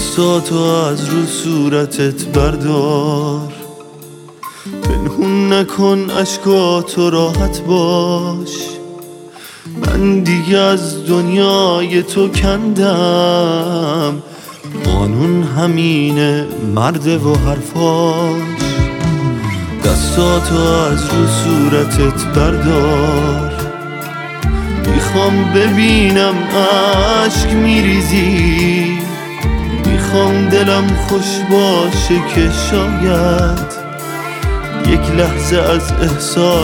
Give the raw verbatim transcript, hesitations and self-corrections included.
دستاتو از رو صورتت بردار، پنهون نکن اشکاتو، راحت باش. من دیگه از دنیای تو کندم، قانون همینه، مرده و حرفاش. دستاتو از رو صورتت بردار، میخوام ببینم عشق میریزی، میخوام دلم خوش باشه که شاید یک لحظه از احساس